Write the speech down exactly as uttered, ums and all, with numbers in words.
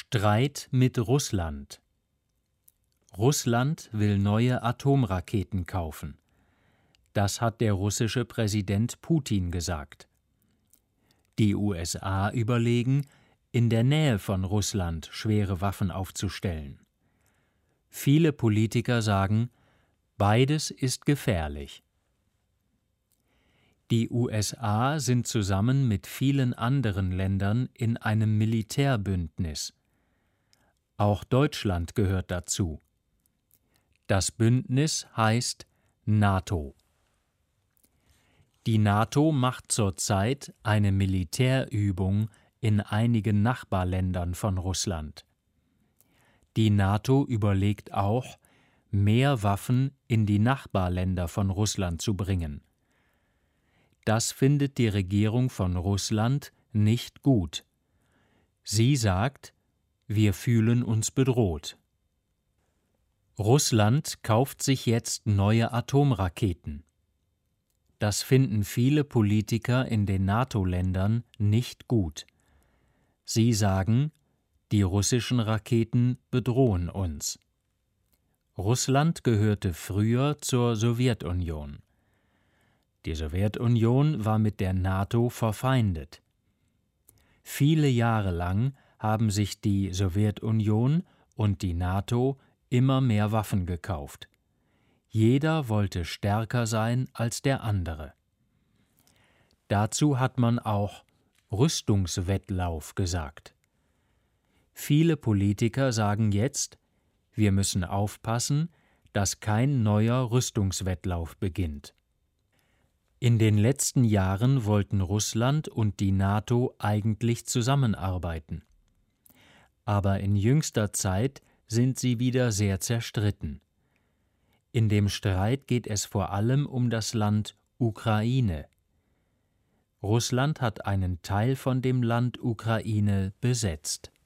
Streit mit Russland. Russland will neue Atomraketen kaufen. Das hat der russische Präsident Putin gesagt. Die U S A überlegen, in der Nähe von Russland schwere Waffen aufzustellen. Viele Politiker sagen, beides ist gefährlich. Die U S A sind zusammen mit vielen anderen Ländern in einem Militärbündnis. Auch Deutschland gehört dazu. Das Bündnis heißt NATO. Die NATO macht zurzeit eine Militärübung in einigen Nachbarländern von Russland. Die NATO überlegt auch, mehr Waffen in die Nachbarländer von Russland zu bringen. Das findet die Regierung von Russland nicht gut. Sie sagt, wir fühlen uns bedroht. Russland kauft sich jetzt neue Atomraketen. Das finden viele Politiker in den NATO-Ländern nicht gut. Sie sagen, die russischen Raketen bedrohen uns. Russland gehörte früher zur Sowjetunion. Die Sowjetunion war mit der NATO verfeindet. Viele Jahre lang haben sich die Sowjetunion und die NATO immer mehr Waffen gekauft. Jeder wollte stärker sein als der andere. Dazu hat man auch Rüstungswettlauf gesagt. Viele Politiker sagen jetzt, wir müssen aufpassen, dass kein neuer Rüstungswettlauf beginnt. In den letzten Jahren wollten Russland und die NATO eigentlich zusammenarbeiten. Aber in jüngster Zeit sind sie wieder sehr zerstritten. In dem Streit geht es vor allem um das Land Ukraine. Russland hat einen Teil von dem Land Ukraine besetzt.